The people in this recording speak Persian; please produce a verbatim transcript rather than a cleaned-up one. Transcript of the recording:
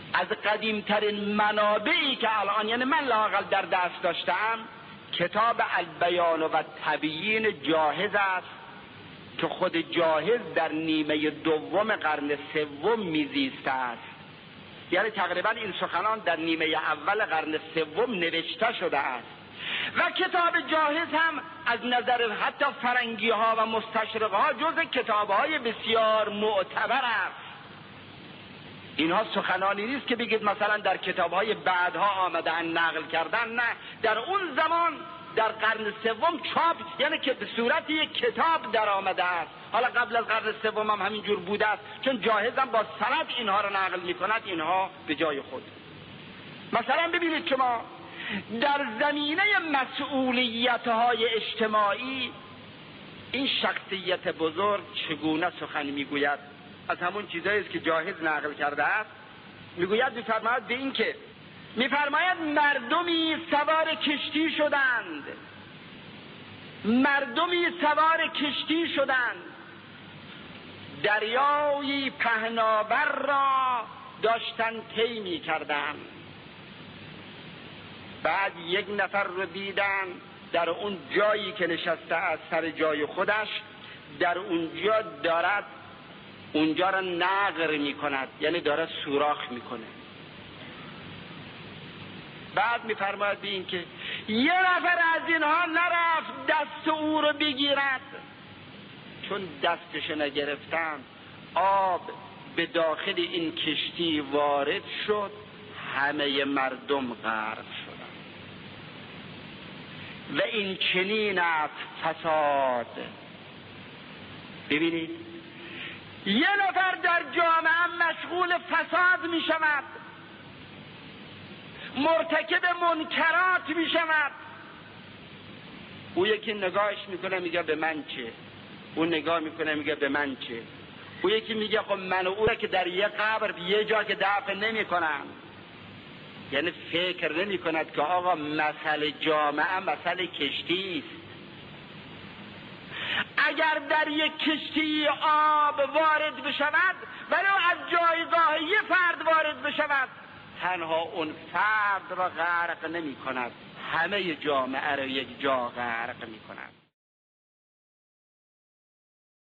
از قدیمترین منابعی که الان یعنی من لااقل در دست داشتم کتاب البیان و تبیین جاهز است که خود جاهز در نیمه دوم قرن سوم میزیسته است. یعنی تقریبا این سخنان در نیمه اول قرن سوم نوشته شده است و کتاب جاهز هم از نظر حتی فرنگی ها و مستشرق ها جز کتاب های بسیار معتبر است. اینها سخنانی نیست که بگید مثلا در کتاب های بعدها آمدن نقل کردن، نه، در اون زمان در قرن سوم چاپ، یعنی که به صورت یک کتاب در آمده است. حالا قبل از قرن سوم هم همینجور بوده است، چون جاهز هم با سند اینها رو نقل می کند، اینها به جای خود. مثلا ببینید شما در زمینه مسئولیت های اجتماعی این شخصیت بزرگ چگونه سخن میگوید. از همون چیزایی است که جاهز نقل کرده است. میگوید، میفرماید به این که میفرماید مردمی سوار کشتی شدند، مردمی سوار کشتی شدند، دریایی پهناور را داشتن طی می کردند. بعد یک نفر رو دیدن در اون جایی که نشسته از سر جای خودش، در اونجا دارد اونجا را نقر می کند، یعنی داره سوراخ می کنه. بعد می فرماید به این که یه نفر از اینها نرفت دست او رو بگیرد، چون دستش نگرفتن آب به داخل این کشتی وارد شد، همه مردم غرق شدند. و این چنین است فساد. ببینید یه نفر در جامعه مشغول فساد می شود، مرتکب منکرات می شود، او یکی نگاهش میکنه میگه به من چه، اون نگاه میکنه میگه به من چه، او یکی میگه خب من و او را که در یه قبر یه جا که دفن نمی کنم. یعنی فکر نمی کند که آقا مسئله جامعه مسئله کشتی است. اگر در یک کشتی آب وارد بشود ولی از جایگاه یه فرد وارد بشود، تنها اون فرد را غرق نمی کند، همه جامعه را یک جا غرق می کند.